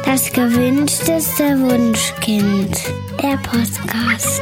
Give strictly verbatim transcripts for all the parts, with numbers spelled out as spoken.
Das gewünschteste Wunschkind. Der Podcast.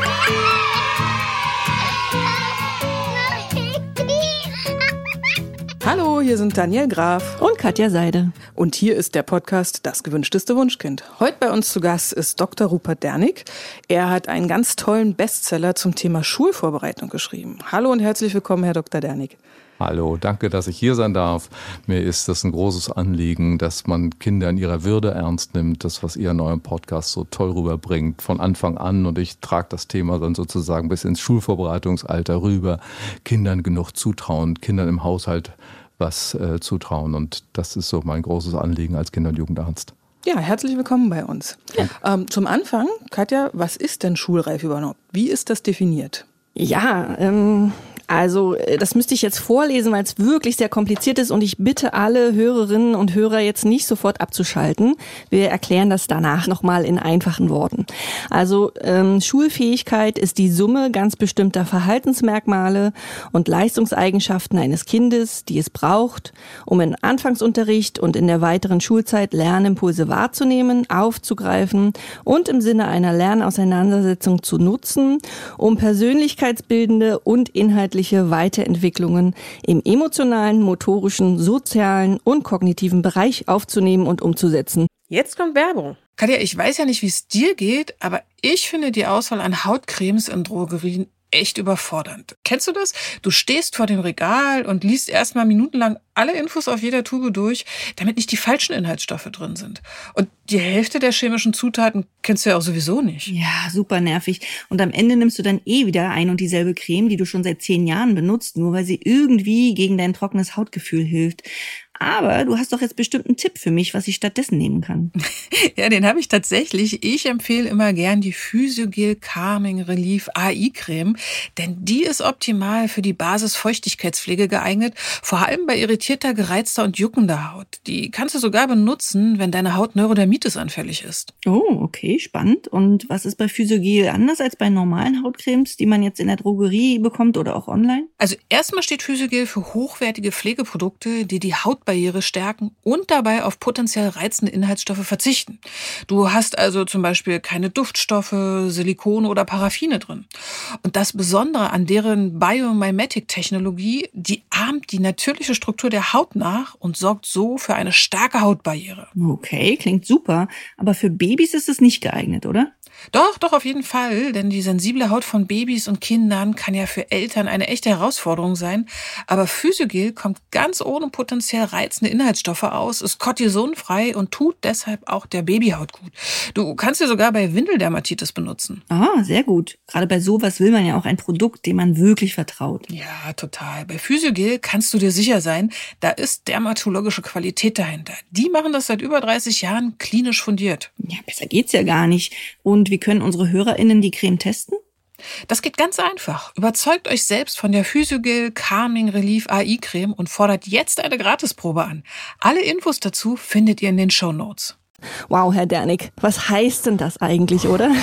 Hallo, hier sind Daniel Graf und Katja Seide. Und hier ist der Podcast Das gewünschteste Wunschkind. Heute bei uns zu Gast ist Doktor Rupert Dernick. Er hat einen ganz tollen Bestseller zum Thema Schulvorbereitung geschrieben. Hallo und herzlich willkommen, Herr Doktor Dernick. Hallo, danke, dass ich hier sein darf. Mir ist das ein großes Anliegen, dass man Kinder in ihrer Würde ernst nimmt. Das, was ihr in eurem Podcast so toll rüberbringt, von Anfang an. Und ich trage das Thema dann sozusagen bis ins Schulvorbereitungsalter rüber. Kindern genug zutrauen, Kindern im Haushalt was äh, zutrauen. Und das ist so mein großes Anliegen als Kinder- und Jugendarzt. Ja, herzlich willkommen bei uns. Ähm, zum Anfang, Katja, was ist denn schulreif überhaupt? Wie ist das definiert? Ja, ähm, also das müsste ich jetzt vorlesen, weil es wirklich sehr kompliziert ist und ich bitte alle Hörerinnen und Hörer jetzt nicht sofort abzuschalten. Wir erklären das danach nochmal in einfachen Worten. Also ähm, Schulfähigkeit ist die Summe ganz bestimmter Verhaltensmerkmale und Leistungseigenschaften eines Kindes, die es braucht, um im Anfangsunterricht und in der weiteren Schulzeit Lernimpulse wahrzunehmen, aufzugreifen und im Sinne einer Lernauseinandersetzung zu nutzen, um persönlichkeitsbildende und inhaltliche Weiterentwicklungen im emotionalen, motorischen, sozialen und kognitiven Bereich aufzunehmen und umzusetzen. Jetzt kommt Werbung. Katja, ich weiß ja nicht, wie es dir geht, aber ich finde die Auswahl an Hautcremes in Drogerien echt überfordernd. Kennst du das? Du stehst vor dem Regal und liest erstmal minutenlang alle Infos auf jeder Tube durch, damit nicht die falschen Inhaltsstoffe drin sind. Und die Hälfte der chemischen Zutaten kennst du ja auch sowieso nicht. Ja, super nervig. Und am Ende nimmst du dann eh wieder ein und dieselbe Creme, die du schon seit zehn Jahren benutzt, nur weil sie irgendwie gegen dein trockenes Hautgefühl hilft. Aber du hast doch jetzt bestimmt einen Tipp für mich, was ich stattdessen nehmen kann. Ja, den habe ich tatsächlich. Ich empfehle immer gern die Physiogel Calming Relief A I-Creme, denn die ist optimal für die Basis-Feuchtigkeitspflege geeignet, vor allem bei irritierter, gereizter und juckender Haut. Die kannst du sogar benutzen, wenn deine Haut Neurodermitis anfällig ist. Oh, okay, spannend. Und was ist bei Physiogel anders als bei normalen Hautcremes, die man jetzt in der Drogerie bekommt oder auch online? Also erstmal steht Physiogel für hochwertige Pflegeprodukte, die die Haut Barriere stärken und dabei auf potenziell reizende Inhaltsstoffe verzichten. Du hast also zum Beispiel keine Duftstoffe, Silikone oder Paraffine drin. Und das Besondere an deren Biomimetic-Technologie, die ahmt die natürliche Struktur der Haut nach und sorgt so für eine starke Hautbarriere. Okay, klingt super. Aber für Babys ist es nicht geeignet, oder? Doch, doch, auf jeden Fall, denn die sensible Haut von Babys und Kindern kann ja für Eltern eine echte Herausforderung sein. Aber Physiogel kommt ganz ohne potenziell reizende Inhaltsstoffe aus, ist kortisonfrei und tut deshalb auch der Babyhaut gut. Du kannst sie sogar bei Windeldermatitis benutzen. Ah, sehr gut. Gerade bei sowas will man ja auch ein Produkt, dem man wirklich vertraut. Ja, total. Bei Physiogel kannst du dir sicher sein, da ist dermatologische Qualität dahinter. Die machen das seit über dreißig Jahren klinisch fundiert. Ja, besser geht's ja gar nicht. Und wie können unsere HörerInnen die Creme testen? Das geht ganz einfach. Überzeugt euch selbst von der Physiogel Calming Relief A I-Creme und fordert jetzt eine Gratisprobe an. Alle Infos dazu findet ihr in den Shownotes. Wow, Herr Dernick, was heißt denn das eigentlich, oder?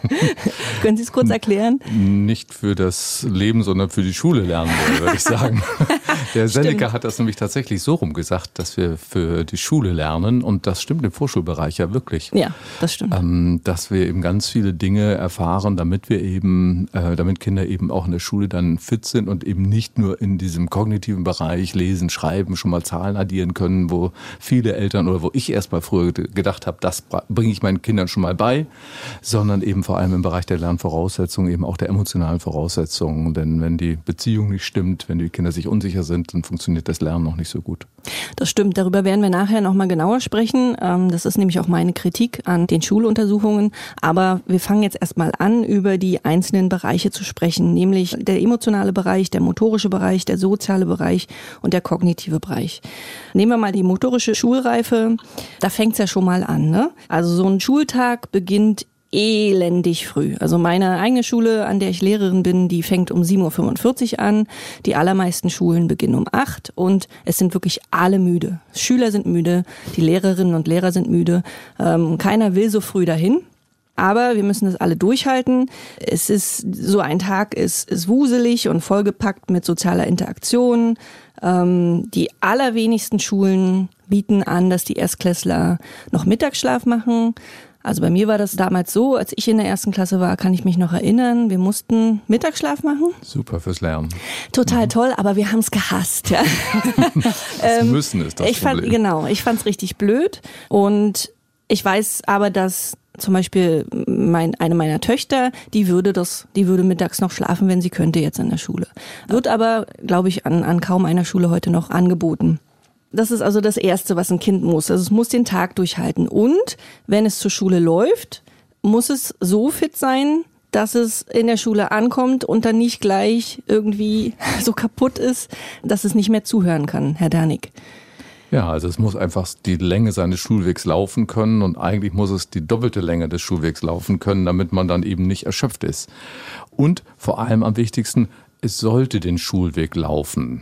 Können Sie es kurz erklären? Nicht für das Leben, sondern für die Schule lernen, würde ich sagen. Der Seneca hat das nämlich tatsächlich so rum gesagt, dass wir für die Schule lernen. Und das stimmt im Vorschulbereich ja wirklich. Ja, das stimmt. Ähm, dass wir eben ganz viele Dinge erfahren, damit wir eben, äh, damit Kinder eben auch in der Schule dann fit sind und eben nicht nur in diesem kognitiven Bereich lesen, schreiben, schon mal Zahlen addieren können, wo viele Eltern oder wo ich erst mal früher gedacht habe, das bringe ich meinen Kindern schon mal bei, sondern eben vor allem im Bereich der Lernvoraussetzungen, eben auch der emotionalen Voraussetzungen. Denn wenn die Beziehung nicht stimmt, wenn die Kinder sich unsicher sind, dann funktioniert das Lernen noch nicht so gut. Das stimmt, darüber werden wir nachher nochmal genauer sprechen. Das ist nämlich auch meine Kritik an den Schuluntersuchungen. Aber wir fangen jetzt erstmal an, über die einzelnen Bereiche zu sprechen, nämlich der emotionale Bereich, der motorische Bereich, der soziale Bereich und der kognitive Bereich. Nehmen wir mal die motorische Schulreife, da fängt es ja schon mal an, ne? Also so ein Schultag beginnt elendig früh. Also meine eigene Schule, an der ich Lehrerin bin, die fängt um sieben Uhr fünfundvierzig an. Die allermeisten Schulen beginnen um acht und es sind wirklich alle müde. Schüler sind müde, die Lehrerinnen und Lehrer sind müde. Ähm, keiner will so früh dahin. Aber wir müssen das alle durchhalten. Es ist, so ein Tag ist, ist wuselig und vollgepackt mit sozialer Interaktion. Ähm, die allerwenigsten Schulen bieten an, dass die Erstklässler noch Mittagsschlaf machen. Also bei mir war das damals so, als ich in der ersten Klasse war, kann ich mich noch erinnern, wir mussten Mittagsschlaf machen. Super fürs Lernen. Total mhm. toll, aber wir haben es gehasst. Ja. das ähm, müssen ist das ich fand, Problem. Genau, ich fand es richtig blöd und ich weiß aber, dass zum Beispiel mein, eine meiner Töchter, die würde das, die würde mittags noch schlafen, wenn sie könnte jetzt in der Schule. Wird aber, glaube ich, an, an kaum einer Schule heute noch angeboten. Das ist also das Erste, was ein Kind muss. Also es muss den Tag durchhalten. Und wenn es zur Schule läuft, muss es so fit sein, dass es in der Schule ankommt und dann nicht gleich irgendwie so kaputt ist, dass es nicht mehr zuhören kann, Herr Dernick. Ja, also es muss einfach die Länge seines Schulwegs laufen können und eigentlich muss es die doppelte Länge des Schulwegs laufen können, damit man dann eben nicht erschöpft ist. Und vor allem am wichtigsten, es sollte den Schulweg laufen.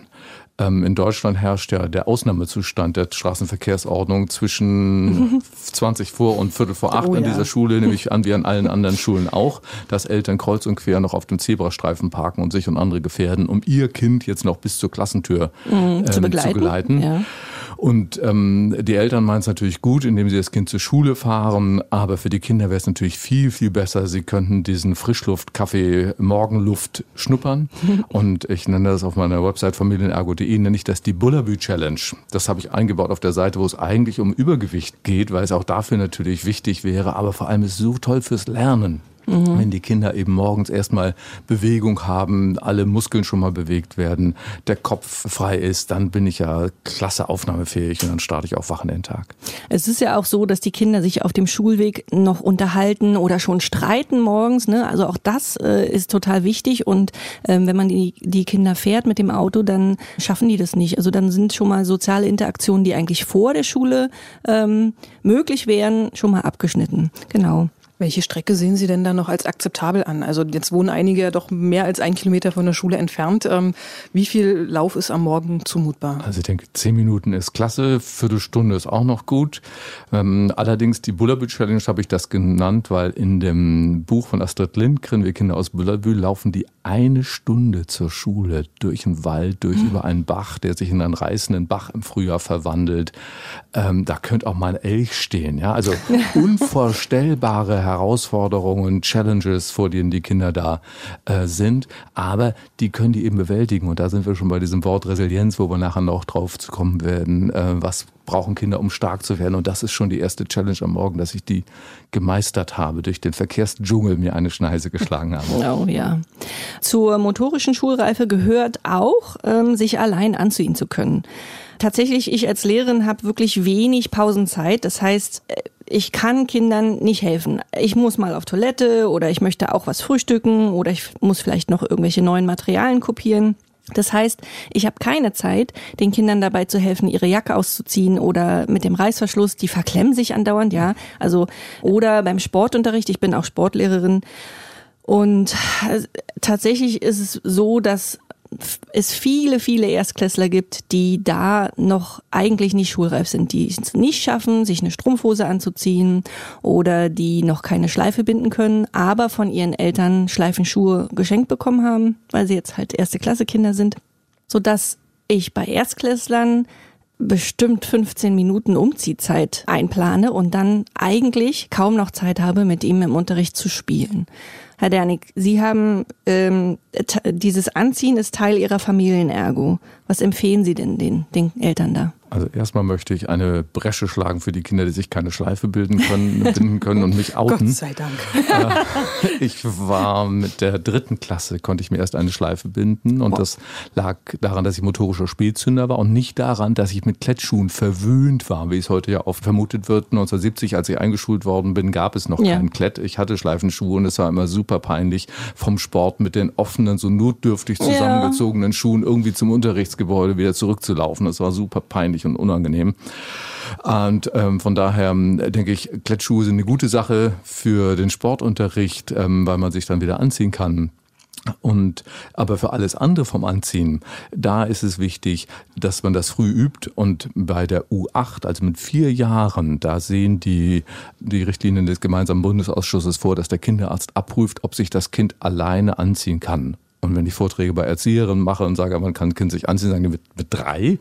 In Deutschland herrscht ja der Ausnahmezustand der Straßenverkehrsordnung zwischen zwanzig vor und Viertel vor acht oh, an dieser ja. Schule, nämlich an wie an allen anderen Schulen auch, dass Eltern kreuz und quer noch auf dem Zebrastreifen parken und sich und andere gefährden, um ihr Kind jetzt noch bis zur Klassentür mhm, ähm, zu begleiten. Zu geleiten. Ja. Und ähm, die Eltern meinen es natürlich gut, indem sie das Kind zur Schule fahren, aber für die Kinder wäre es natürlich viel, viel besser. Sie könnten diesen Frischluft-Kaffee Morgenluft schnuppern. Und ich nenne das auf meiner Website familienergo punkt de, nenne ich das die Bullabü-Challenge. Das habe ich eingebaut auf der Seite, wo es eigentlich um Übergewicht geht, weil es auch dafür natürlich wichtig wäre, aber vor allem ist es so toll fürs Lernen. Mhm. Wenn die Kinder eben morgens erstmal Bewegung haben, alle Muskeln schon mal bewegt werden, der Kopf frei ist, dann bin ich ja klasse aufnahmefähig und dann starte ich auch wach in den Tag. Es ist ja auch so, dass die Kinder sich auf dem Schulweg noch unterhalten oder schon streiten morgens, ne? Also auch das äh, ist total wichtig und ähm, wenn man die, die Kinder fährt mit dem Auto, dann schaffen die das nicht. Also dann sind schon mal soziale Interaktionen, die eigentlich vor der Schule ähm, möglich wären, schon mal abgeschnitten. Genau. Welche Strecke sehen Sie denn da noch als akzeptabel an? Also jetzt wohnen einige ja doch mehr als ein Kilometer von der Schule entfernt. Ähm, wie viel Lauf ist am Morgen zumutbar? Also ich denke, zehn Minuten ist klasse, Viertelstunde ist auch noch gut. Ähm, allerdings die Bullabü-Challenge habe ich das genannt, weil in dem Buch von Astrid Lindgren, Wir Kinder aus Bullabü, laufen die eine Stunde zur Schule durch den Wald, durch mhm. über einen Bach, der sich in einen reißenden Bach im Frühjahr verwandelt. Ähm, da könnte auch mal ein Elch stehen. Ja? Also unvorstellbare Herausforderungen, Challenges, vor denen die Kinder da äh, sind, aber die können die eben bewältigen und da sind wir schon bei diesem Wort Resilienz, wo wir nachher noch drauf zu kommen werden, äh, was brauchen Kinder, um stark zu werden und das ist schon die erste Challenge am Morgen, dass ich die gemeistert habe, durch den Verkehrsdschungel mir eine Schneise geschlagen habe. Oh ja. Zur motorischen Schulreife gehört auch, ähm, sich allein anziehen zu können. Tatsächlich, ich als Lehrerin habe wirklich wenig Pausenzeit. Das heißt, ich kann Kindern nicht helfen. Ich muss mal auf Toilette oder ich möchte auch was frühstücken oder ich muss vielleicht noch irgendwelche neuen Materialien kopieren. Das heißt, ich habe keine Zeit, den Kindern dabei zu helfen, ihre Jacke auszuziehen oder mit dem Reißverschluss, die verklemmen sich andauernd, ja. Also oder beim Sportunterricht, ich bin auch Sportlehrerin und tatsächlich ist es so, dass es viele, viele Erstklässler gibt, die da noch eigentlich nicht schulreif sind, die es nicht schaffen, sich eine Strumpfhose anzuziehen oder die noch keine Schleife binden können, aber von ihren Eltern Schleifenschuhe geschenkt bekommen haben, weil sie jetzt halt erste Klasse Kinder sind, sodass ich bei Erstklässlern bestimmt fünfzehn Minuten Umziehzeit einplane und dann eigentlich kaum noch Zeit habe, mit ihm im Unterricht zu spielen. Herr Dernick, Sie haben ähm, t- dieses Anziehen ist Teil Ihrer Familienergo. Was empfehlen Sie denn den, den Eltern da? Also erstmal möchte ich eine Bresche schlagen für die Kinder, die sich keine Schleife bilden können, binden können und mich outen. Gott sei Dank. Ich war mit der dritten Klasse, konnte ich mir erst eine Schleife binden und wow. Das lag daran, dass ich motorischer Spätzünder war und nicht daran, dass ich mit Klettschuhen verwöhnt war, wie es heute ja oft vermutet wird. neunzehnhundertsiebzig, als ich eingeschult worden bin, gab es noch ja. keinen Klett. Ich hatte Schleifenschuhe und es war immer super peinlich, vom Sport mit den offenen, so notdürftig zusammengezogenen ja. Schuhen irgendwie zum Unterrichtsgebäude wieder zurückzulaufen. Das war super peinlich und unangenehm. Und ähm, von daher denke ich, Klettschuhe sind eine gute Sache für den Sportunterricht, ähm, weil man sich dann wieder anziehen kann. Und, aber für alles andere vom Anziehen, da ist es wichtig, dass man das früh übt. Und bei der U acht, also mit vier Jahren, da sehen die, die Richtlinien des gemeinsamen Bundesausschusses vor, dass der Kinderarzt abprüft, ob sich das Kind alleine anziehen kann. Und wenn ich Vorträge bei Erzieherinnen mache und sage, man kann ein Kind sich anziehen, sagen die mit, mit drei.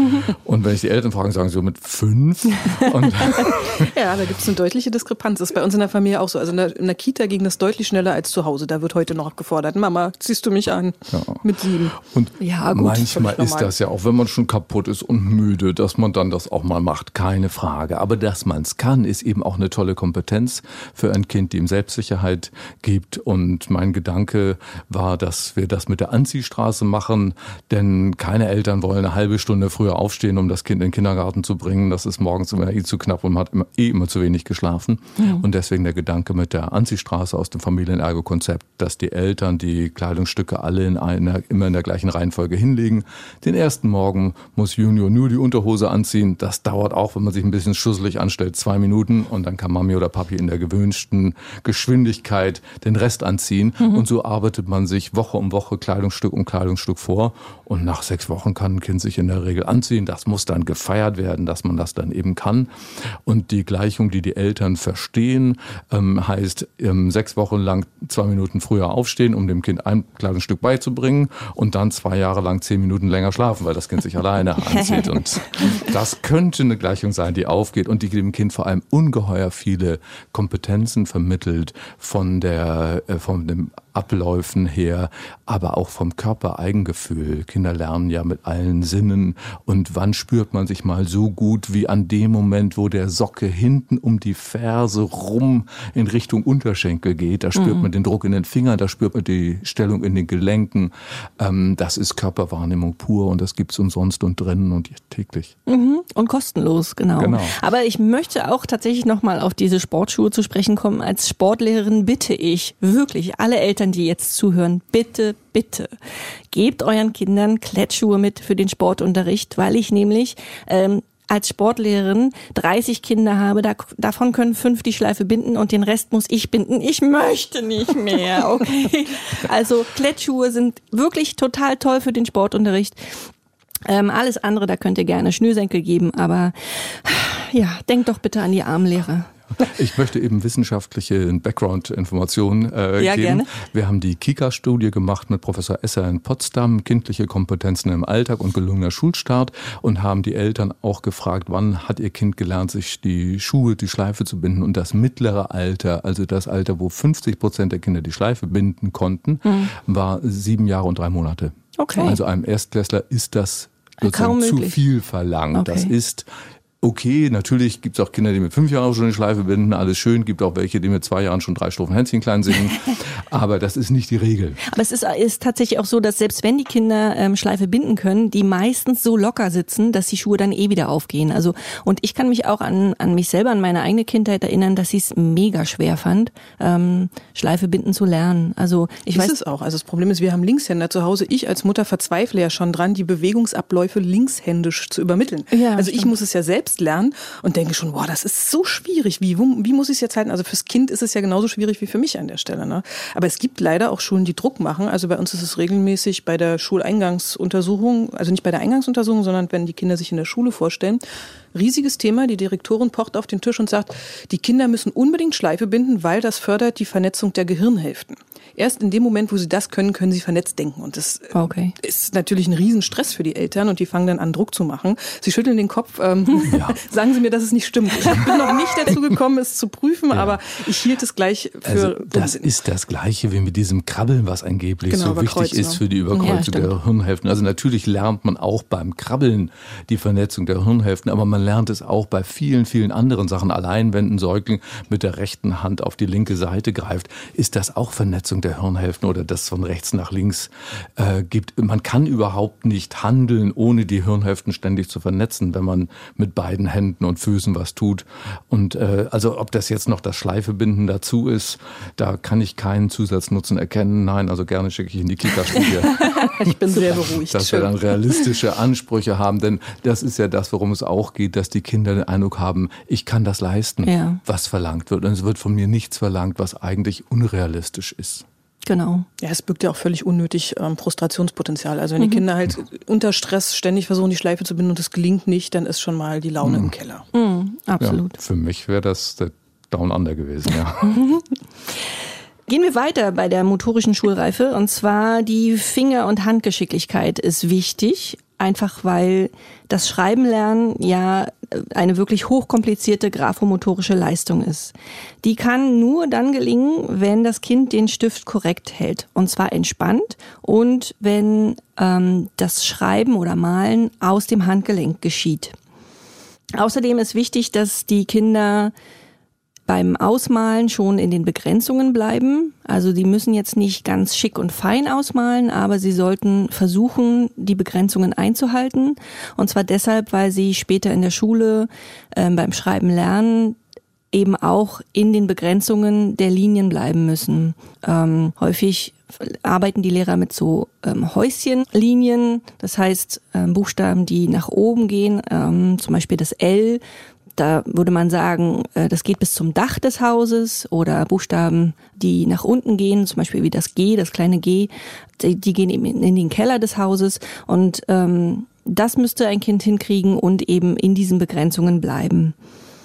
Und wenn ich die Eltern frage, sagen sie so mit fünf. Und ja, da gibt es eine deutliche Diskrepanz. Das ist bei uns in der Familie auch so. Also in der, in der Kita ging das deutlich schneller als zu Hause. Da wird heute noch gefordert, Mama, ziehst du mich an? Ja. Mit sieben. Und ja, gut, manchmal ist das ja auch, wenn man schon kaputt ist und müde, dass man dann das auch mal macht, keine Frage. Aber dass man es kann, ist eben auch eine tolle Kompetenz für ein Kind, die ihm Selbstsicherheit gibt. Und mein Gedanke war, dass wir das mit der Anziehstraße machen, denn keine Eltern wollen eine halbe Stunde früher aufstehen, um das Kind in den Kindergarten zu bringen. Das ist morgens immer eh zu knapp und man hat immer, eh immer zu wenig geschlafen. Mhm. Und deswegen der Gedanke mit der Anziehstraße aus dem Familienergo-Konzept, dass die Eltern die Kleidungsstücke alle in einer, immer in der gleichen Reihenfolge hinlegen. Den ersten Morgen muss Junior nur die Unterhose anziehen. Das dauert auch, wenn man sich ein bisschen schusselig anstellt, zwei Minuten und dann kann Mami oder Papi in der gewünschten Geschwindigkeit den Rest anziehen. Mhm. Und so arbeitet man sich Woche um Woche Kleidungsstück um Kleidungsstück vor und nach sechs Wochen kann ein Kind sich in der Regel anziehen. Das muss dann gefeiert werden, dass man das dann eben kann. Und die Gleichung, die die Eltern verstehen, ähm, heißt ähm, sechs Wochen lang zwei Minuten früher aufstehen, um dem Kind ein Kleidungsstück beizubringen und dann zwei Jahre lang zehn Minuten länger schlafen, weil das Kind sich alleine anzieht. Und das könnte eine Gleichung sein, die aufgeht und die dem Kind vor allem ungeheuer viele Kompetenzen vermittelt von der, äh, von dem Abläufen her, aber auch vom Körpereigengefühl. Kinder lernen ja mit allen Sinnen und wann spürt man sich mal so gut wie an dem Moment, wo der Socke hinten um die Ferse rum in Richtung Unterschenkel geht. Da spürt mhm. man den Druck in den Fingern, da spürt man die Stellung in den Gelenken. Ähm, das ist Körperwahrnehmung pur und das gibt's umsonst und drinnen und täglich. Mhm. Und kostenlos, genau. genau. Aber ich möchte auch tatsächlich nochmal auf diese Sportschuhe zu sprechen kommen. Als Sportlehrerin bitte ich wirklich alle Eltern, die jetzt zuhören, bitte, bitte, gebt euren Kindern Klettschuhe mit für den Sportunterricht, weil ich nämlich ähm, als Sportlehrerin dreißig Kinder habe, da, davon können fünf die Schleife binden und den Rest muss ich binden. Ich möchte nicht mehr, okay? Also Klettschuhe sind wirklich total toll für den Sportunterricht. Ähm, alles andere, da könnt ihr gerne Schnürsenkel geben, aber ja, denkt doch bitte an die armen Lehrer. Ich möchte eben wissenschaftliche Background-Informationen äh, ja, geben. Gerne. Wir haben die Kika-Studie gemacht mit Professor Esser in Potsdam, kindliche Kompetenzen im Alltag und gelungener Schulstart und haben die Eltern auch gefragt, wann hat ihr Kind gelernt, sich die Schuhe, die Schleife zu binden und das mittlere Alter, also das Alter, wo fünfzig Prozent der Kinder die Schleife binden konnten, mhm. war sieben Jahre und drei Monate. Okay. Also einem Erstklässler ist das sozusagen zu viel verlangt. Okay. Das ist okay, natürlich gibt es auch Kinder, die mit fünf Jahren schon die Schleife binden, alles schön. Gibt auch welche, die mit zwei Jahren schon drei Strophen Hänschen klein singen. Aber das ist nicht die Regel. Aber es ist, ist tatsächlich auch so, dass selbst wenn die Kinder ähm, Schleife binden können, die meistens so locker sitzen, dass die Schuhe dann eh wieder aufgehen. Also und ich kann mich auch an an mich selber, an meine eigene Kindheit erinnern, dass ich es mega schwer fand, ähm, Schleife binden zu lernen. Also ich ist weiß es auch. Also das Problem ist, wir haben Linkshänder zu Hause. Ich als Mutter verzweifle ja schon dran, die Bewegungsabläufe linkshändisch zu übermitteln. Ja, also ich stimmt. muss es ja selbst lernen und denke schon, boah, das ist so schwierig. Wie, wo, wie muss ich es jetzt halten? Also fürs Kind ist es ja genauso schwierig wie für mich an der Stelle. Ne? Aber es gibt leider auch Schulen, die Druck machen. Also bei uns ist es regelmäßig bei der Schuleingangsuntersuchung, also nicht bei der Eingangsuntersuchung, sondern wenn die Kinder sich in der Schule vorstellen. Riesiges Thema, die Direktorin pocht auf den Tisch und sagt, die Kinder müssen unbedingt Schleife binden, weil das fördert die Vernetzung der Gehirnhälften. Erst in dem Moment, wo sie das können, können sie vernetzt denken. Und das okay. ist natürlich ein Riesenstress für die Eltern und die fangen dann an, Druck zu machen. Sie schütteln den Kopf, ähm, ja. sagen Sie mir, dass es nicht stimmt. Ich bin noch nicht dazu gekommen, es zu prüfen, ja. aber ich hielt es gleich für also das Unsinn. ist das Gleiche wie mit diesem Krabbeln, was angeblich genau, so wichtig ist für die Überkreuze ja, der Hirnhälften. Also natürlich lernt man auch beim Krabbeln die Vernetzung der Hirnhälften, aber man lernt es auch bei vielen, vielen anderen Sachen. Allein wenn ein Säugling mit der rechten Hand auf die linke Seite greift, ist das auch Vernetzung der Hirnhälften oder das von rechts nach links äh, gibt. Man kann überhaupt nicht handeln, ohne die Hirnhälften ständig zu vernetzen, wenn man mit beiden Händen und Füßen was tut. Und äh, also ob das jetzt noch das Schleifebinden dazu ist, da kann ich keinen Zusatznutzen erkennen. Nein, also gerne schicke ich in die Kika-Studie. Ich bin sehr beruhigt. Dass wir dann realistische Ansprüche haben, denn das ist ja das, worum es auch geht, dass die Kinder den Eindruck haben, ich kann das leisten, ja. was verlangt wird. Und es wird von mir nichts verlangt, was eigentlich unrealistisch ist. Genau. Ja, es birgt ja auch völlig unnötig ähm, Frustrationspotenzial. Also wenn Mhm. die Kinder halt unter Stress ständig versuchen, die Schleife zu binden und es gelingt nicht, dann ist schon mal die Laune Mhm. im Keller. Mhm, absolut. Ja, für mich wäre das der Down Under gewesen, ja. Gehen wir weiter bei der motorischen Schulreife. Und zwar die Finger- und Handgeschicklichkeit ist wichtig. Einfach weil das Schreiben lernen ja eine wirklich hochkomplizierte graphomotorische Leistung ist. Die kann nur dann gelingen, wenn das Kind den Stift korrekt hält. Und zwar entspannt und wenn ähm, das Schreiben oder Malen aus dem Handgelenk geschieht. Außerdem ist wichtig, dass die Kinder beim Ausmalen schon in den Begrenzungen bleiben. Also die müssen jetzt nicht ganz schick und fein ausmalen, aber sie sollten versuchen, die Begrenzungen einzuhalten. Und zwar deshalb, weil sie später in der Schule äh, beim Schreiben lernen eben auch in den Begrenzungen der Linien bleiben müssen. Ähm, häufig arbeiten die Lehrer mit so ähm, Häuschenlinien, das heißt ähm, Buchstaben, die nach oben gehen, ähm, zum Beispiel das L. Da würde man sagen, das geht bis zum Dach des Hauses, oder Buchstaben, die nach unten gehen, zum Beispiel wie das G, das kleine G, die, die gehen eben in den Keller des Hauses, und ähm, das müsste ein Kind hinkriegen und eben in diesen Begrenzungen bleiben.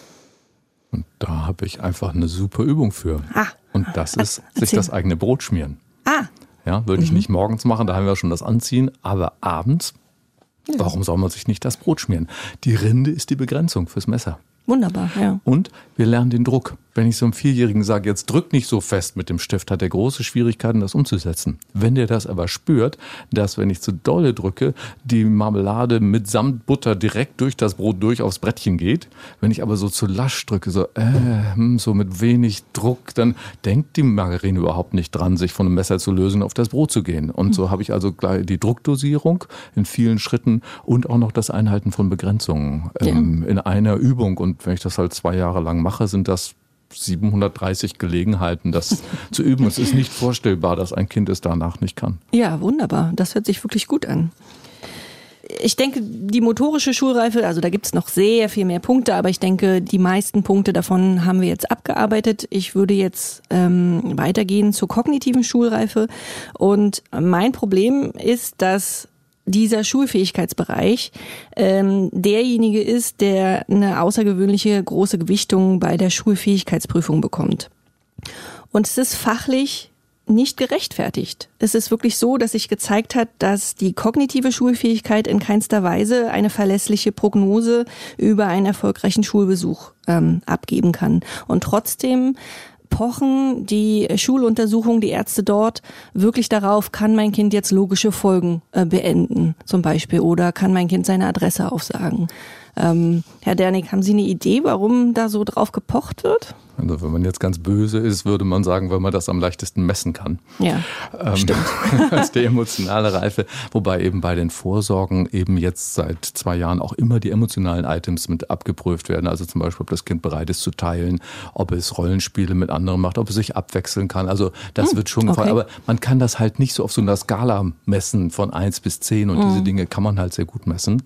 Und da habe ich einfach eine super Übung für. Ah, und das ist erzähl. sich das eigene Brot schmieren. Ah. Ja, würde ich nicht morgens machen, da haben wir schon das Anziehen, aber abends. Warum soll man sich nicht das Brot schmieren? Die Rinde ist die Begrenzung fürs Messer. Wunderbar, ja. Und wir lernen den Druck. Wenn ich so einem Vierjährigen sage, jetzt drück nicht so fest mit dem Stift, hat er große Schwierigkeiten, das umzusetzen. Wenn der das aber spürt, dass, wenn ich zu dolle drücke, die Marmelade mitsamt Butter direkt durch das Brot durch aufs Brettchen geht. Wenn ich aber so zu lasch drücke, so, äh, so mit wenig Druck, dann denkt die Margarine überhaupt nicht dran, sich von einem Messer zu lösen, auf das Brot zu gehen. Und so habe ich also gleich die Druckdosierung in vielen Schritten und auch noch das Einhalten von Begrenzungen ähm, ja. in einer Übung. Und wenn ich das halt zwei Jahre lang mache, sind das siebenhundertdreißig Gelegenheiten, das zu üben. Es ist nicht vorstellbar, dass ein Kind es danach nicht kann. Ja, wunderbar. Das hört sich wirklich gut an. Ich denke, die motorische Schulreife, also da gibt's noch sehr viel mehr Punkte, aber ich denke, die meisten Punkte davon haben wir jetzt abgearbeitet. Ich würde jetzt ähm, weitergehen zur kognitiven Schulreife. Und mein Problem ist, dass dieser Schulfähigkeitsbereich ähm, derjenige ist, der eine außergewöhnliche große Gewichtung bei der Schulfähigkeitsprüfung bekommt. Und es ist fachlich nicht gerechtfertigt. Es ist wirklich so, dass sich gezeigt hat, dass die kognitive Schulfähigkeit in keinster Weise eine verlässliche Prognose über einen erfolgreichen Schulbesuch ähm, abgeben kann. Und trotzdem pochen die Schuluntersuchungen, die Ärzte dort wirklich darauf, kann mein Kind jetzt logische Folgen äh, beenden, zum Beispiel, oder kann mein Kind seine Adresse aufsagen. Ähm, Herr Dernick, haben Sie eine Idee, warum da so drauf gepocht wird? Also wenn man jetzt ganz böse ist, würde man sagen, weil man das am leichtesten messen kann. Ja, ähm, stimmt. Das ist die emotionale Reife, wobei eben bei den Vorsorgen eben jetzt seit zwei Jahren auch immer die emotionalen Items mit abgeprüft werden. Also zum Beispiel, ob das Kind bereit ist zu teilen, ob es Rollenspiele mit anderen macht, ob es sich abwechseln kann. Also das hm, wird schon gefallen. Okay. Aber man kann das halt nicht so auf so einer Skala messen von eins bis zehn, und hm. diese Dinge kann man halt sehr gut messen.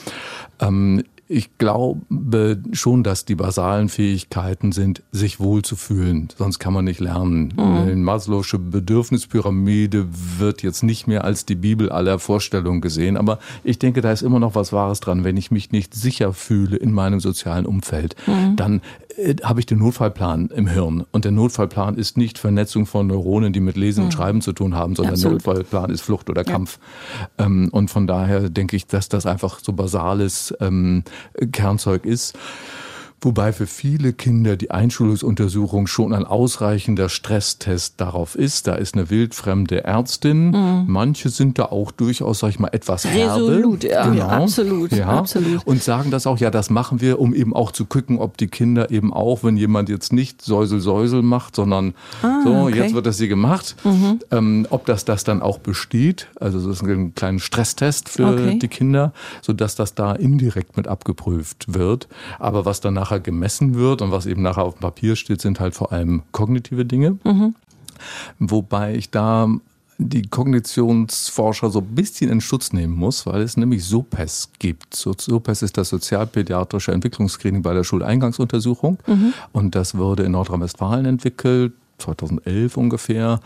Ähm, Ich glaube schon, dass die basalen Fähigkeiten sind, sich wohlzufühlen. Sonst kann man nicht lernen. Mhm. Die Maslow'sche Bedürfnispyramide wird jetzt nicht mehr als die Bibel aller Vorstellungen gesehen. Aber ich denke, da ist immer noch was Wahres dran. Wenn ich mich nicht sicher fühle in meinem sozialen Umfeld, mhm. dann äh, habe ich den Notfallplan im Hirn. Und der Notfallplan ist nicht Vernetzung von Neuronen, die mit Lesen mhm. und Schreiben zu tun haben, sondern der Notfallplan ist Flucht oder Kampf. Ja. Ähm, und von daher denke ich, dass das einfach so basales ähm, Kernzeug ist. Wobei für viele Kinder die Einschulungsuntersuchung schon ein ausreichender Stresstest darauf ist. Da ist eine wildfremde Ärztin. Mhm. Manche sind da auch durchaus, sag ich mal, etwas herbe. Resolut, ja, genau. ja, absolut, ja. absolut. Und sagen das auch, ja, das machen wir, um eben auch zu gucken, ob die Kinder eben auch, wenn jemand jetzt nicht Säusel, Säusel macht, sondern ah, so, okay. jetzt wird das hier gemacht, mhm. ähm, ob das das dann auch besteht. Also das ist ein kleiner Stresstest für okay. die Kinder, sodass das da indirekt mit abgeprüft wird. Aber was danach gemessen wird und was eben nachher auf dem Papier steht, sind halt vor allem kognitive Dinge. Mhm. Wobei ich da die Kognitionsforscher so ein bisschen in Schutz nehmen muss, weil es nämlich S O P E S gibt. S O P E S ist das sozialpädiatrische Entwicklungsscreening bei der Schuleingangsuntersuchung. Mhm. Und das wurde in Nordrhein-Westfalen entwickelt. zweitausendelf ungefähr.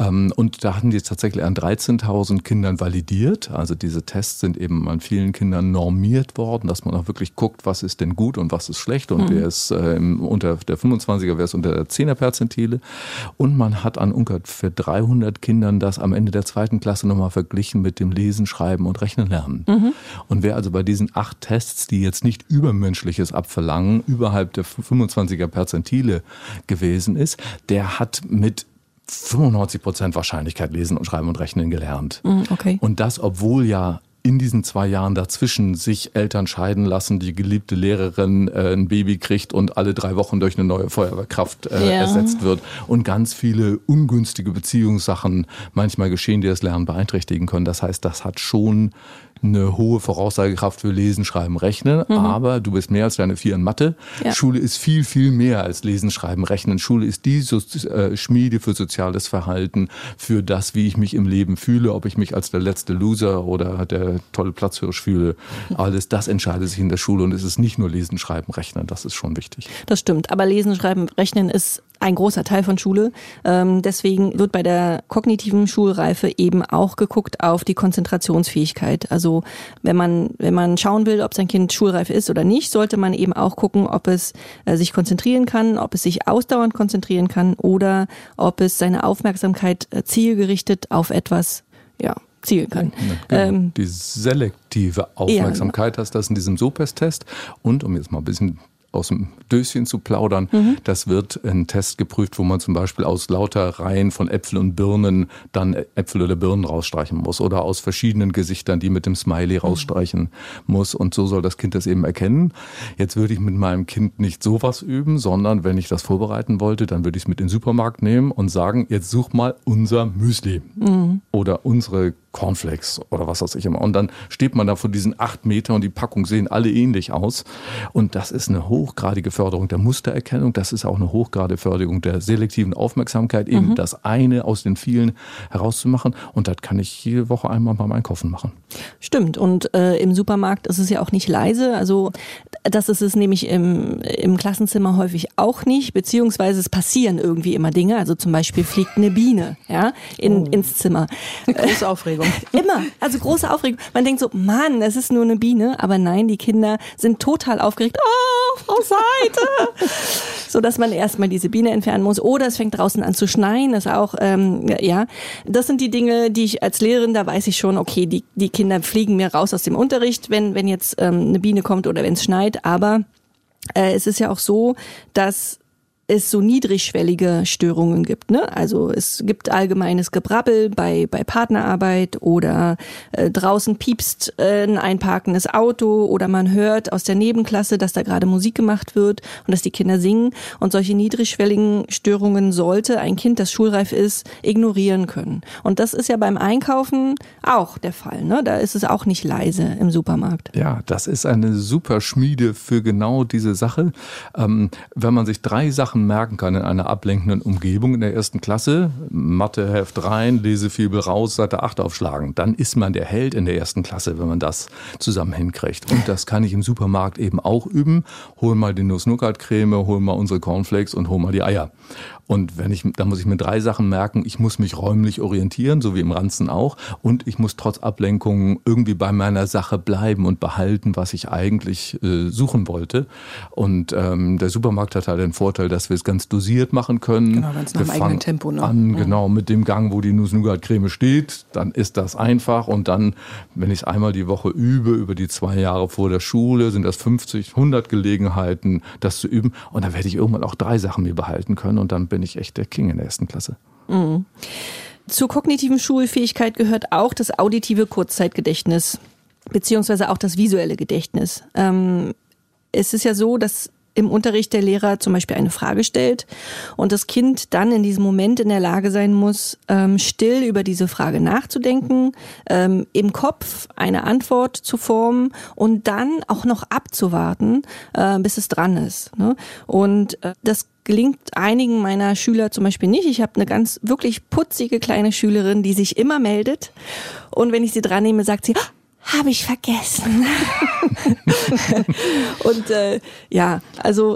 Und da hatten die tatsächlich an dreizehntausend Kindern validiert. Also diese Tests sind eben an vielen Kindern normiert worden, dass man auch wirklich guckt, was ist denn gut und was ist schlecht und mhm. wer ist äh, unter der fünfundzwanziger, wer ist unter der zehner Perzentile. Und man hat an ungefähr dreihundert Kindern das am Ende der zweiten Klasse nochmal verglichen mit dem Lesen, Schreiben und Rechnen lernen. Mhm. Und wer also bei diesen acht Tests, die jetzt nicht Übermenschliches abverlangen, überhalb der fünfundzwanziger Perzentile gewesen ist, der hat mit fünfundneunzig Prozent Wahrscheinlichkeit lesen und schreiben und rechnen gelernt. Okay. Und das, obwohl ja in diesen zwei Jahren dazwischen sich Eltern scheiden lassen, die geliebte Lehrerin äh, ein Baby kriegt und alle drei Wochen durch eine neue Feuerwehrkraft äh, ja. ersetzt wird und ganz viele ungünstige Beziehungssachen manchmal geschehen, die das Lernen beeinträchtigen können. Das heißt, das hat schon eine hohe Voraussagekraft für Lesen, Schreiben, Rechnen, mhm. aber du bist mehr als deine Vier in Mathe. Ja. Schule ist viel, viel mehr als Lesen, Schreiben, Rechnen. Schule ist die so, äh, Schmiede für soziales Verhalten, für das, wie ich mich im Leben fühle, ob ich mich als der letzte Loser oder der tolle Platzhirsch fühle. Alles das entscheidet sich in der Schule und es ist nicht nur Lesen, Schreiben, Rechnen. Das ist schon wichtig. Das stimmt, aber Lesen, Schreiben, Rechnen ist ein großer Teil von Schule. Ähm, deswegen wird bei der kognitiven Schulreife eben auch geguckt auf die Konzentrationsfähigkeit. Also wenn man wenn man schauen will, ob sein Kind schulreif ist oder nicht, sollte man eben auch gucken, ob es äh, sich konzentrieren kann, ob es sich ausdauernd konzentrieren kann oder ob es seine Aufmerksamkeit äh, zielgerichtet auf etwas, ja, zielen kann. Ja, genau. ähm, die selektive Aufmerksamkeit ja, heißt das in diesem SOPES-Test. Und um jetzt mal ein bisschen aus dem Döschen zu plaudern. Mhm. Das wird ein Test geprüft, wo man zum Beispiel aus lauter Reihen von Äpfeln und Birnen dann Äpfel oder Birnen rausstreichen muss oder aus verschiedenen Gesichtern, die mit dem Smiley rausstreichen mhm. muss. Und so soll das Kind das eben erkennen. Jetzt würde ich mit meinem Kind nicht sowas üben, sondern wenn ich das vorbereiten wollte, dann würde ich es mit in den Supermarkt nehmen und sagen, jetzt such mal unser Müsli mhm. oder unsere Cornflakes oder was weiß ich immer. Und dann steht man da vor diesen acht Meter und die Packungen sehen alle ähnlich aus. Und das ist eine hochgradige Förderung der Mustererkennung. Das ist auch eine hochgradige Förderung der selektiven Aufmerksamkeit, eben mhm. das eine aus den vielen herauszumachen. Und das kann ich jede Woche einmal beim Einkaufen machen. Stimmt. Und äh, im Supermarkt ist es ja auch nicht leise. Also das ist es nämlich im, im Klassenzimmer häufig auch nicht. Beziehungsweise es passieren irgendwie immer Dinge. Also zum Beispiel fliegt eine Biene ja, in, oh. ins Zimmer. Große Aufregung. Immer, also große Aufregung. Man denkt so, Mann, es ist nur eine Biene, aber nein, die Kinder sind total aufgeregt. Oh, Frau Seite! So, dass man erstmal diese Biene entfernen muss. Oder es fängt draußen an zu schneien, ist auch, ähm, ja. Das sind die Dinge, die ich als Lehrerin, da weiß ich schon, okay, die, die Kinder fliegen mir raus aus dem Unterricht, wenn, wenn jetzt ähm, eine Biene kommt oder wenn es schneit. Aber äh, es ist ja auch so, dass es so niedrigschwellige Störungen gibt, ne? Also es gibt allgemeines Gebrabbel bei bei Partnerarbeit oder äh, draußen piepst äh, ein einparkendes Auto oder man hört aus der Nebenklasse, dass da gerade Musik gemacht wird und dass die Kinder singen und solche niedrigschwelligen Störungen sollte ein Kind, das schulreif ist, ignorieren können. Und das ist ja beim Einkaufen auch der Fall, ne? Da ist es auch nicht leise im Supermarkt. Ja, das ist eine super Schmiede für genau diese Sache. Ähm, wenn man sich drei Sachen merken kann in einer ablenkenden Umgebung in der ersten Klasse, Matheheft rein, Lesefibel raus, Seite acht aufschlagen, dann ist man der Held in der ersten Klasse, wenn man das zusammen hinkriegt. Und das kann ich im Supermarkt eben auch üben. Hol mal die Nuss-Nougat-Creme, hol mal unsere Cornflakes und hol mal die Eier. Und wenn ich, da muss ich mir drei Sachen merken. Ich muss mich räumlich orientieren, so wie im Ranzen auch. Und ich muss trotz Ablenkung irgendwie bei meiner Sache bleiben und behalten, was ich eigentlich äh, suchen wollte. Und ähm, der Supermarkt hat halt den Vorteil, dass wir es ganz dosiert machen können. Genau, ganz nach dem eigenen Tempo. Ne? An, genau, mit dem Gang, wo die Nuss-Nougat-Creme steht. Dann ist das einfach. Und dann, wenn ich es einmal die Woche übe, über die zwei Jahre vor der Schule, sind das fünfzig, hundert Gelegenheiten, das zu üben. Und dann werde ich irgendwann auch drei Sachen mir behalten können. Und dann bin ich echt der King in der ersten Klasse. Mhm. Zur kognitiven Schulfähigkeit gehört auch das auditive Kurzzeitgedächtnis, beziehungsweise auch das visuelle Gedächtnis. Ähm, es ist ja so, dass im Unterricht der Lehrer zum Beispiel eine Frage stellt und das Kind dann in diesem Moment in der Lage sein muss, ähm, still über diese Frage nachzudenken, ähm, im Kopf eine Antwort zu formen und dann auch noch abzuwarten, äh, bis es dran ist. Ne? Und äh, das gelingt einigen meiner Schüler zum Beispiel nicht. Ich habe eine ganz wirklich putzige kleine Schülerin, die sich immer meldet und wenn ich sie dran nehme, sagt sie, habe ich vergessen. Und äh, ja, also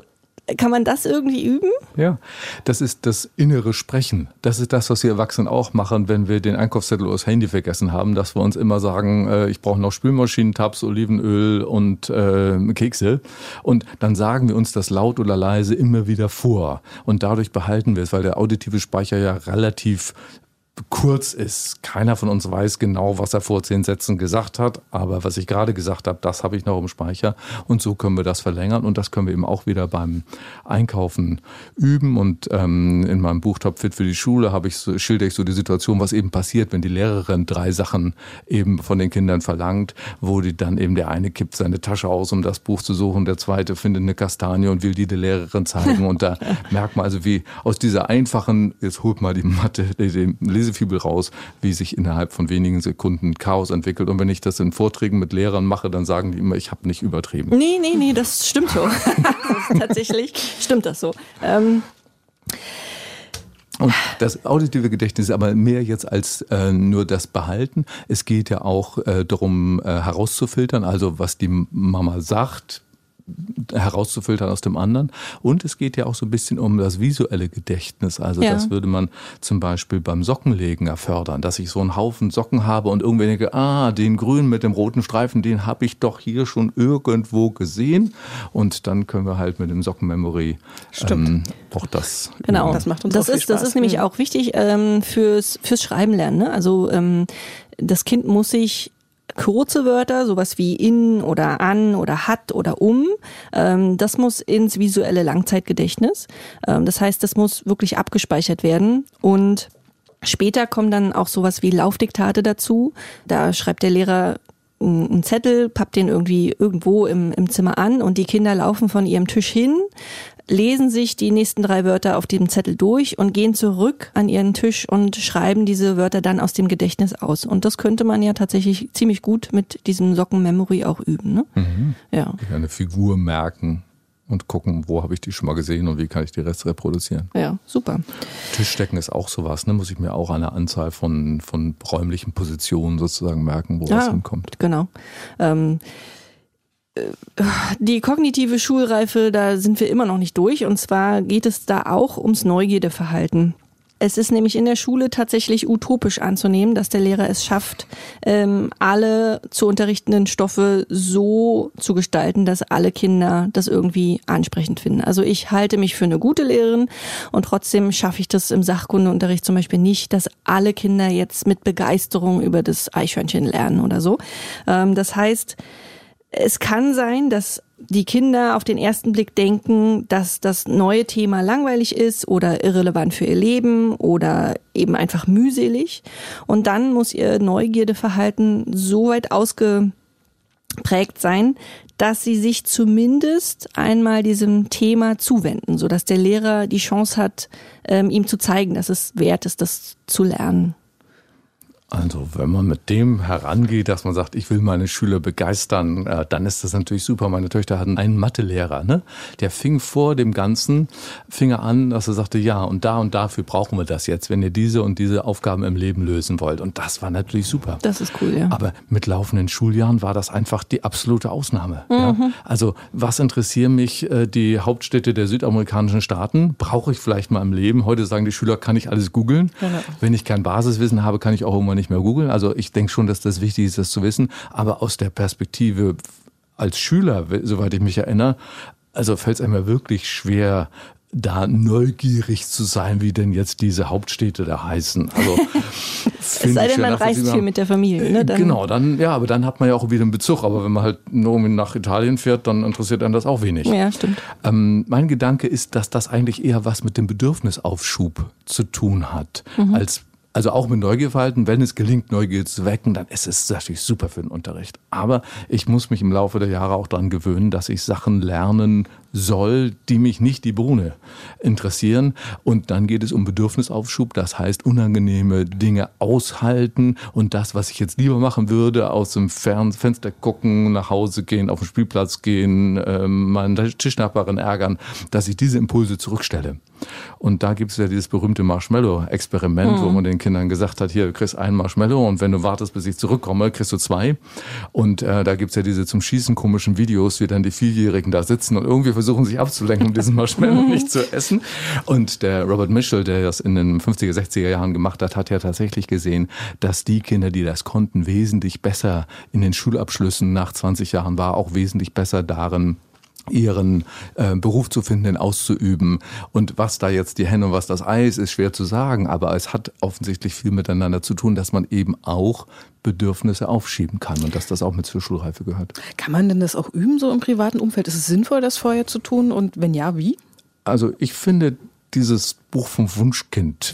Kann man das irgendwie üben? Ja, das ist das innere Sprechen. Das ist das, was wir Erwachsenen auch machen, wenn wir den Einkaufszettel oder das Handy vergessen haben, dass wir uns immer sagen, äh, ich brauche noch Spülmaschinentabs, Olivenöl und äh, Kekse. Und dann sagen wir uns das laut oder leise immer wieder vor. Und dadurch behalten wir es, weil der auditive Speicher ja relativ kurz ist. Keiner von uns weiß genau, was er vor zehn Sätzen gesagt hat, aber was ich gerade gesagt habe, das habe ich noch im Speicher und so können wir das verlängern und das können wir eben auch wieder beim Einkaufen üben und ähm, in meinem Buch Top Fit für die Schule habe ich so, schilder ich so die Situation, was eben passiert, wenn die Lehrerin drei Sachen eben von den Kindern verlangt, wo die dann eben der eine kippt seine Tasche aus, um das Buch zu suchen, der zweite findet eine Kastanie und will die der Lehrerin zeigen und da merkt man also, wie aus dieser einfachen, jetzt holt mal die Mathe, den Lesefibel raus, wie sich innerhalb von wenigen Sekunden Chaos entwickelt. Und wenn ich das in Vorträgen mit Lehrern mache, dann sagen die immer, ich habe nicht übertrieben. Nee, nee, nee, das stimmt so. Tatsächlich stimmt das so. Ähm Und das auditive Gedächtnis ist aber mehr jetzt als äh, nur das Behalten. Es geht ja auch äh, darum, äh, herauszufiltern, also was die Mama sagt, herauszufiltern aus dem anderen. Und es geht ja auch so ein bisschen um das visuelle Gedächtnis. Also ja. Das würde man zum Beispiel beim Sockenlegen erfördern, dass ich so einen Haufen Socken habe und irgendwie denke, ah, den grünen mit dem roten Streifen, den habe ich doch hier schon irgendwo gesehen. Und dann können wir halt mit dem Sockenmemory ähm, auch das. Genau, das macht uns das auch viel ist, Spaß. Das ist nämlich auch wichtig ähm, fürs, fürs Schreiben lernen. Ne? Also ähm, das Kind muss sich kurze Wörter, sowas wie in oder an oder hat oder um, ähm, das muss ins visuelle Langzeitgedächtnis. Ähm, das heißt, das muss wirklich abgespeichert werden und später kommen dann auch sowas wie Laufdiktate dazu. Da schreibt der Lehrer einen Zettel, pappt den irgendwie irgendwo im, im Zimmer an und die Kinder laufen von ihrem Tisch hin, lesen sich die nächsten drei Wörter auf dem Zettel durch und gehen zurück an ihren Tisch und schreiben diese Wörter dann aus dem Gedächtnis aus. Und das könnte man ja tatsächlich ziemlich gut mit diesem Sockenmemory auch üben. Ne? Mhm. Ja. Eine Figur merken und gucken, wo habe ich die schon mal gesehen und wie kann ich die Rest reproduzieren. Ja, super. Tischdecken ist auch sowas, ne? Muss ich mir auch eine Anzahl von, von räumlichen Positionen sozusagen merken, wo ja, was hinkommt. Genau. Ähm, Die kognitive Schulreife, da sind wir immer noch nicht durch. Und zwar geht es da auch ums Neugierdeverhalten. Es ist nämlich in der Schule tatsächlich utopisch anzunehmen, dass der Lehrer es schafft, ähm, alle zu unterrichtenden Stoffe so zu gestalten, dass alle Kinder das irgendwie ansprechend finden. Also ich halte mich für eine gute Lehrerin und trotzdem schaffe ich das im Sachkundeunterricht zum Beispiel nicht, dass alle Kinder jetzt mit Begeisterung über das Eichhörnchen lernen oder so. Ähm, das heißt, es kann sein, dass die Kinder auf den ersten Blick denken, dass das neue Thema langweilig ist oder irrelevant für ihr Leben oder eben einfach mühselig. Und dann muss ihr Neugierdeverhalten so weit ausgeprägt sein, dass sie sich zumindest einmal diesem Thema zuwenden, sodass der Lehrer die Chance hat, ihm zu zeigen, dass es wert ist, das zu lernen. Also wenn man mit dem herangeht, dass man sagt, ich will meine Schüler begeistern, äh, dann ist das natürlich super. Meine Töchter hatten einen Mathelehrer, ne? Der fing vor dem Ganzen, fing er an, dass er sagte, ja, und da und dafür brauchen wir das jetzt, wenn ihr diese und diese Aufgaben im Leben lösen wollt. Und das war natürlich super. Das ist cool, ja. Aber mit laufenden Schuljahren war das einfach die absolute Ausnahme. Mhm. Ja? Also was interessieren mich äh, die Hauptstädte der südamerikanischen Staaten? Brauche ich vielleicht mal im Leben? Heute sagen die Schüler, kann ich alles googeln. Ja. Wenn ich kein Basiswissen habe, kann ich auch irgendwann nicht mehr googeln. Also ich denke schon, dass das wichtig ist, das zu wissen. Aber aus der Perspektive als Schüler, soweit ich mich erinnere, also fällt es einem ja wirklich schwer, da neugierig zu sein, wie denn jetzt diese Hauptstädte da heißen. Also es sei denn, man reist viel mit der Familie. Ne? Dann genau, dann ja, aber dann hat man ja auch wieder einen Bezug. Aber wenn man halt nur nach Italien fährt, dann interessiert einen das auch wenig. Ja, stimmt. Ähm, mein Gedanke ist, dass das eigentlich eher was mit dem Bedürfnisaufschub zu tun hat, mhm. als Also auch mit Neugierverhalten, wenn es gelingt, Neugier zu wecken, dann ist es natürlich super für den Unterricht. Aber ich muss mich im Laufe der Jahre auch daran gewöhnen, dass ich Sachen lernen soll, die mich nicht die Bohne interessieren. Und dann geht es um Bedürfnisaufschub, das heißt unangenehme Dinge aushalten und das, was ich jetzt lieber machen würde, aus dem Fenster gucken, nach Hause gehen, auf den Spielplatz gehen, äh, meine Tischnachbarin ärgern, dass ich diese Impulse zurückstelle. Und da gibt es ja dieses berühmte Marshmallow-Experiment, mhm. wo man den Kindern gesagt hat, hier, du kriegst einen Marshmallow und wenn du wartest, bis ich zurückkomme, kriegst du zwei. Und äh, da gibt es ja diese zum Schießen komischen Videos, wie dann die Vierjährigen da sitzen und irgendwie versuchen, sich abzulenken, um diesen Marshmallow nicht zu essen. Und der Robert Mischel, der das in den fünfziger, sechziger Jahren gemacht hat, hat ja tatsächlich gesehen, dass die Kinder, die das konnten, wesentlich besser in den Schulabschlüssen nach zwanzig Jahren war, auch wesentlich besser darin, ihren äh, Beruf zu finden, den auszuüben. Und was da jetzt die Henne und was das Ei ist, ist schwer zu sagen, aber es hat offensichtlich viel miteinander zu tun, dass man eben auch Bedürfnisse aufschieben kann und dass das auch mit zur Schulreife gehört. Kann man denn das auch üben, so im privaten Umfeld? Ist es sinnvoll, das vorher zu tun und wenn ja, wie? Also ich finde dieses Buch vom Wunschkind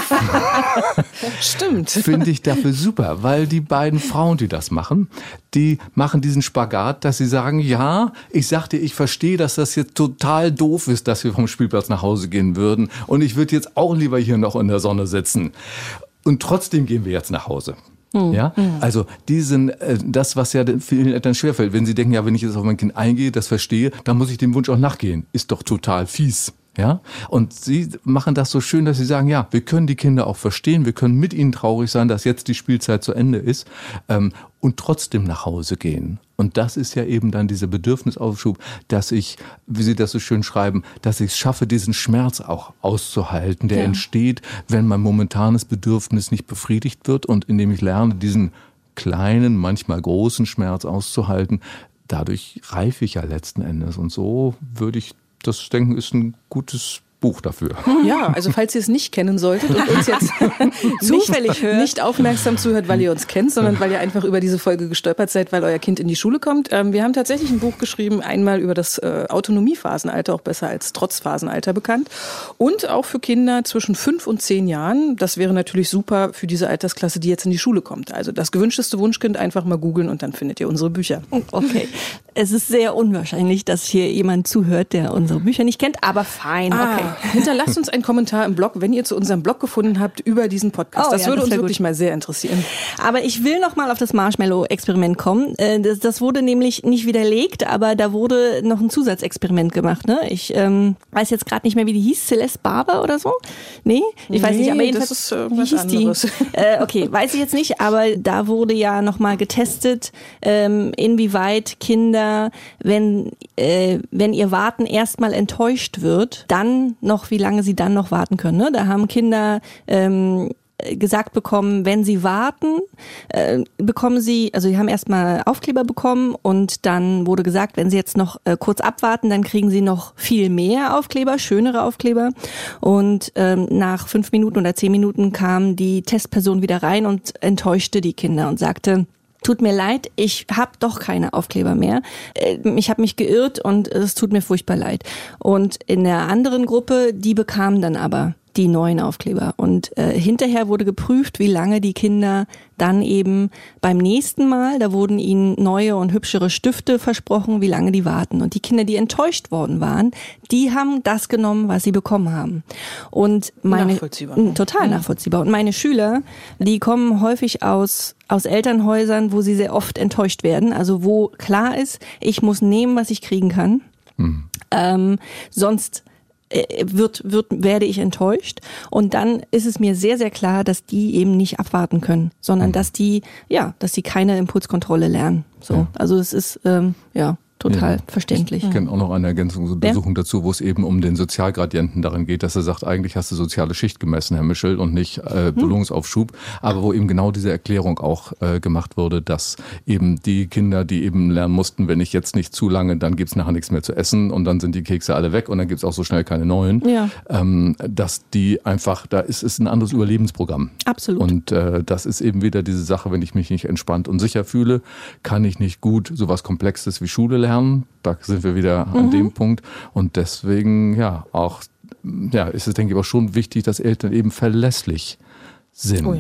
Stimmt. Finde ich dafür super, weil die beiden Frauen, die das machen, die machen diesen Spagat, dass sie sagen, ja, ich sagte, ich verstehe, dass das jetzt total doof ist, dass wir vom Spielplatz nach Hause gehen würden und ich würde jetzt auch lieber hier noch in der Sonne sitzen. Und trotzdem gehen wir jetzt nach Hause. Ja, also diesen, das, was ja vielen Eltern schwerfällt, wenn sie denken, ja, wenn ich jetzt auf mein Kind eingehe, das verstehe, dann muss ich dem Wunsch auch nachgehen. Ist doch total fies. Ja, und sie machen das so schön, dass sie sagen, ja, wir können die Kinder auch verstehen, wir können mit ihnen traurig sein, dass jetzt die Spielzeit zu Ende ist, ähm, und trotzdem nach Hause gehen. Und das ist ja eben dann dieser Bedürfnisaufschub, dass ich, wie Sie das so schön schreiben, dass ich es schaffe, diesen Schmerz auch auszuhalten, der ja. entsteht, wenn mein momentanes Bedürfnis nicht befriedigt wird und indem ich lerne, diesen kleinen, manchmal großen Schmerz auszuhalten, dadurch reife ich ja letzten Endes. Und so würde ich das denken, ist ein gutes Buch dafür. Ja, also falls ihr es nicht kennen solltet und uns jetzt zufällig hört, nicht aufmerksam zuhört, weil ihr uns kennt, sondern weil ihr einfach über diese Folge gestolpert seid, weil euer Kind in die Schule kommt. Ähm, wir haben tatsächlich ein Buch geschrieben, einmal über das äh, Autonomiephasenalter, auch besser als Trotzphasenalter bekannt, und auch für Kinder zwischen fünf und zehn Jahren. Das wäre natürlich super für diese Altersklasse, die jetzt in die Schule kommt. Also das gewünschteste Wunschkind einfach mal googeln und dann findet ihr unsere Bücher. Okay, es ist sehr unwahrscheinlich, dass hier jemand zuhört, der unsere Bücher nicht kennt, aber fein, ah. okay. Hinterlasst uns einen Kommentar im Blog, wenn ihr zu unserem Blog gefunden habt über diesen Podcast. Oh, das ja, würde das uns gut. wirklich mal sehr interessieren. Aber ich will noch mal auf das Marshmallow-Experiment kommen. Das, das wurde nämlich nicht widerlegt, aber da wurde noch ein Zusatzexperiment gemacht. Ne? Ich ähm, weiß jetzt gerade nicht mehr, wie die hieß. Celeste Barber oder so? Nee, ich nee, weiß nicht. Aber jedenfalls, das ist äh, wie hieß anderes. Die? Äh, okay, weiß ich jetzt nicht. Aber da wurde ja noch mal getestet, ähm, inwieweit Kinder, wenn äh, wenn ihr Warten erstmal enttäuscht wird, dann noch, wie lange sie dann noch warten können. Ne? Da haben Kinder ähm, gesagt bekommen, wenn sie warten, äh, bekommen sie, also sie haben erstmal Aufkleber bekommen und dann wurde gesagt, wenn sie jetzt noch äh, kurz abwarten, dann kriegen sie noch viel mehr Aufkleber, schönere Aufkleber. Und ähm, nach fünf Minuten oder zehn Minuten kam die Testperson wieder rein und enttäuschte die Kinder und sagte, tut mir leid, ich habe doch keine Aufkleber mehr. Ich habe mich geirrt und es tut mir furchtbar leid. Und in der anderen Gruppe, die bekamen dann aber die neuen Aufkleber. Und äh, hinterher wurde geprüft, wie lange die Kinder dann eben beim nächsten Mal, da wurden ihnen neue und hübschere Stifte versprochen, wie lange die warten. Und die Kinder, die enttäuscht worden waren, die haben das genommen, was sie bekommen haben. Und meine, nachvollziehbar. Total nachvollziehbar. Und meine Schüler, die kommen häufig aus aus Elternhäusern, wo sie sehr oft enttäuscht werden. Also wo klar ist, ich muss nehmen, was ich kriegen kann. Mhm. Ähm, sonst wird, wird, werde ich enttäuscht. Und dann ist es mir sehr, sehr klar, dass die eben nicht abwarten können, sondern dass die, ja, dass die keine Impulskontrolle lernen. So, ja. Also es ist, ähm, ja. Total ja, verständlich. Ich kenne auch noch eine Ergänzungsuntersuchung ja? dazu, wo es eben um den Sozialgradienten darin geht, dass er sagt, eigentlich hast du soziale Schicht gemessen, Herr Mischel, und nicht äh, Belohnungsaufschub. Aber wo eben genau diese Erklärung auch äh, gemacht wurde, dass eben die Kinder, die eben lernen mussten, wenn ich jetzt nicht zu lange, dann gibt's nachher nichts mehr zu essen und dann sind die Kekse alle weg und dann gibt's auch so schnell keine neuen. Ja. Ähm, dass die einfach, da ist es ein anderes Überlebensprogramm. Absolut. Und äh, das ist eben wieder diese Sache, wenn ich mich nicht entspannt und sicher fühle, kann ich nicht gut sowas Komplexes wie Schule lernen. Da sind wir wieder an mhm. dem Punkt. Und deswegen, ja, auch, ja, ist es, denke ich, auch schon wichtig, dass Eltern eben verlässlich sind. Oh ja.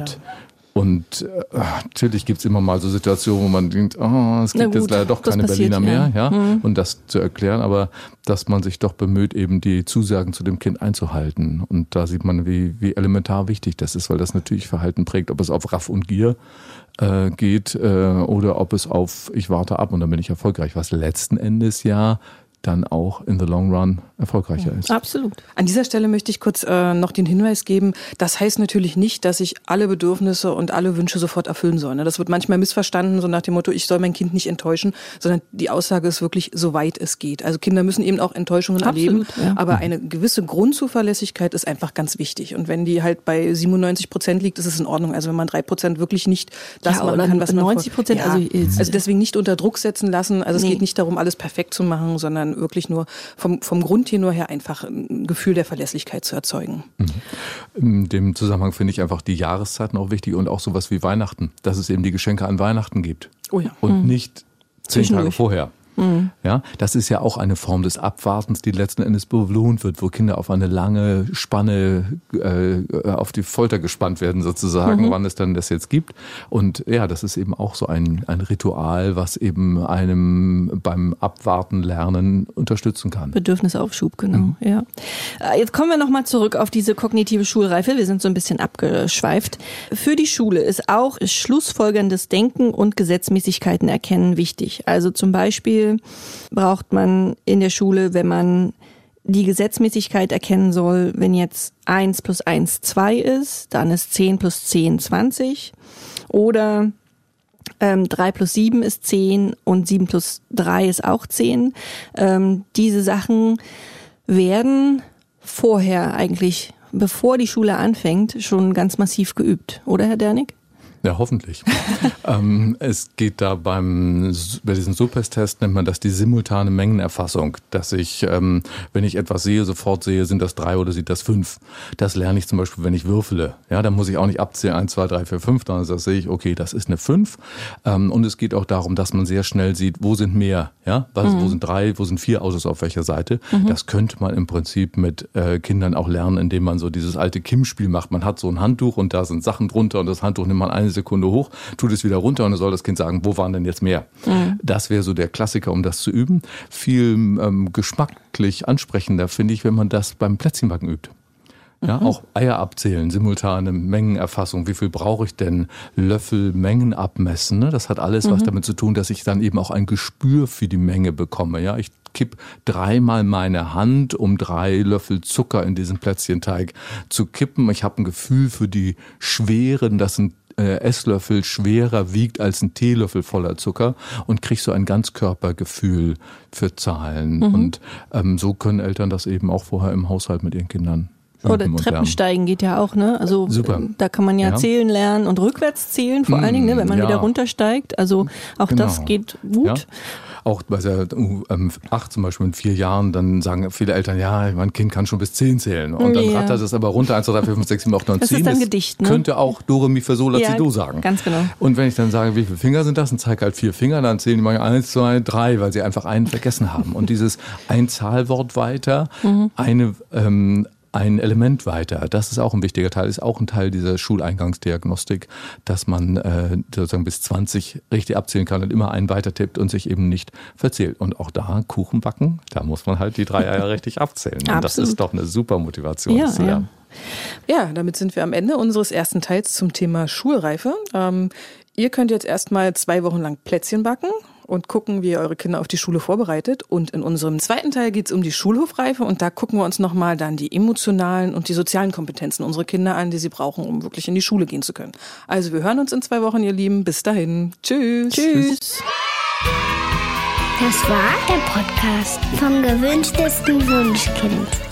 Und äh, natürlich gibt es immer mal so Situationen, wo man denkt, oh, es gibt jetzt leider doch keine passiert, Berliner mehr, ja, ja mhm. und das zu erklären, aber dass man sich doch bemüht, eben die Zusagen zu dem Kind einzuhalten. Und da sieht man, wie, wie elementar wichtig das ist, weil das natürlich Verhalten prägt, ob es auf Raff und Gier äh, geht äh, oder ob es auf ich warte ab und dann bin ich erfolgreich, was letzten Endes ja dann auch in the long run erfolgreicher ist. Absolut. An dieser Stelle möchte ich kurz äh, noch den Hinweis geben, das heißt natürlich nicht, dass ich alle Bedürfnisse und alle Wünsche sofort erfüllen soll. Ne? Das wird manchmal missverstanden, so nach dem Motto, ich soll mein Kind nicht enttäuschen, sondern die Aussage ist wirklich, soweit es geht. Also Kinder müssen eben auch Enttäuschungen Absolut, erleben, ja. aber eine gewisse Grundzuverlässigkeit ist einfach ganz wichtig. Und wenn die halt bei siebenundneunzig Prozent liegt, ist es in Ordnung. Also wenn man drei Prozent wirklich nicht das ja, machen oder kann, was man neunzig Prozent, ja, also, also deswegen nicht unter Druck setzen lassen. Also es Nee. geht nicht darum, alles perfekt zu machen, sondern wirklich nur vom, vom Grundtenor her einfach ein Gefühl der Verlässlichkeit zu erzeugen. Mhm. In dem Zusammenhang finde ich einfach die Jahreszeiten auch wichtig und auch sowas wie Weihnachten, dass es eben die Geschenke an Weihnachten gibt. Oh ja. Und Mhm. nicht zehn Tage Zwischendurch. vorher. Mhm. Ja, das ist ja auch eine Form des Abwartens, die letzten Endes belohnt wird, wo Kinder auf eine lange Spanne äh, auf die Folter gespannt werden sozusagen, mhm. wann es dann das jetzt gibt. Und ja, das ist eben auch so ein, ein Ritual, was eben einem beim Abwarten lernen unterstützen kann. Bedürfnisaufschub, genau. Mhm. Ja. Jetzt kommen wir nochmal zurück auf diese kognitive Schulreife. Wir sind so ein bisschen abgeschweift. Für die Schule ist auch schlussfolgerndes Denken und Gesetzmäßigkeiten erkennen wichtig. Also zum Beispiel braucht man in der Schule, wenn man die Gesetzmäßigkeit erkennen soll, wenn jetzt eins plus eins zwei ist, dann ist zehn plus zehn zwanzig. Oder ähm, drei plus sieben ist zehn und sieben plus drei ist auch zehn. Ähm, diese Sachen werden vorher eigentlich, bevor die Schule anfängt, schon ganz massiv geübt. Oder, Herr Dernick? Ja, hoffentlich. ähm, es geht da beim, bei diesem Supes-Test nennt man das die simultane Mengenerfassung, dass ich, ähm, wenn ich etwas sehe, sofort sehe, sind das drei oder sind das fünf. Das lerne ich zum Beispiel, wenn ich würfele. Ja, dann muss ich auch nicht abzählen, eins, zwei, drei, vier, fünf, dann sehe ich, okay, das ist eine fünf. Ähm, und es geht auch darum, dass man sehr schnell sieht, wo sind mehr, ja, was, mhm. wo sind drei, wo sind vier Autos auf welcher Seite. Mhm. Das könnte man im Prinzip mit äh, Kindern auch lernen, indem man so dieses alte Kim-Spiel macht. Man hat so ein Handtuch und da sind Sachen drunter und das Handtuch nimmt man eine Sekunde hoch, tut es wieder runter und dann soll das Kind sagen, wo waren denn jetzt mehr? Mhm. Das wäre so der Klassiker, um das zu üben. Viel ähm, geschmacklich ansprechender finde ich, wenn man das beim Plätzchenbacken übt. Ja, mhm. Auch Eier abzählen, simultane Mengenerfassung. Wie viel brauche ich denn? Löffel, Mengen abmessen. Ne? Das hat alles mhm. was damit zu tun, dass ich dann eben auch ein Gespür für die Menge bekomme. Ja, ich kipp dreimal meine Hand, um drei Löffel Zucker in diesen Plätzchenteig zu kippen. Ich habe ein Gefühl für die Schweren, dass ein äh, Esslöffel schwerer wiegt als ein Teelöffel voller Zucker und kriege so ein Ganzkörpergefühl für Zahlen. Mhm. Und ähm, so können Eltern das eben auch vorher im Haushalt mit ihren Kindern. Oder Treppensteigen geht ja auch, ne? Also Super. Da kann man ja, ja zählen lernen und rückwärts zählen vor mmh, allen Dingen, ne? Wenn man ja. wieder runtersteigt. Also auch genau. das geht gut. Ja. Auch bei der U acht zum Beispiel in vier Jahren, dann sagen viele Eltern, ja, mein Kind kann schon bis zehn zählen. Und dann ja. rattert es aber runter, eins, zwei, drei, vier, fünf, sechs, sieben, acht, neun, das zehn. Das ist ein Gedicht, ne? Könnte auch Dore, Mi, Fa, Sol, La, ja, Si, Do sagen. Ganz genau. Und wenn ich dann sage, wie viele Finger sind das, und zeige halt vier Finger, dann zählen die mal eins, zwei, drei, weil sie einfach einen vergessen haben. Und dieses ein Zahlwort weiter, mhm. eine ähm, ein Element weiter. Das ist auch ein wichtiger Teil, ist auch ein Teil dieser Schuleingangsdiagnostik, dass man äh, sozusagen bis zwanzig richtig abzählen kann und immer einen weiter tippt und sich eben nicht verzählt. Und auch da Kuchen backen, da muss man halt die drei Eier richtig abzählen. Und das ist doch eine super Motivation. Ja, zu lernen. Ja. ja, damit sind wir am Ende unseres ersten Teils zum Thema Schulreife. Ähm, ihr könnt jetzt erstmal zwei Wochen lang Plätzchen backen und gucken, wie ihr eure Kinder auf die Schule vorbereitet. Und in unserem zweiten Teil geht es um die Schulhofreife und da gucken wir uns nochmal dann die emotionalen und die sozialen Kompetenzen unserer Kinder an, die sie brauchen, um wirklich in die Schule gehen zu können. Also wir hören uns in zwei Wochen, ihr Lieben. Bis dahin. Tschüss. Tschüss. Das war der Podcast vom gewünschtesten Wunschkind.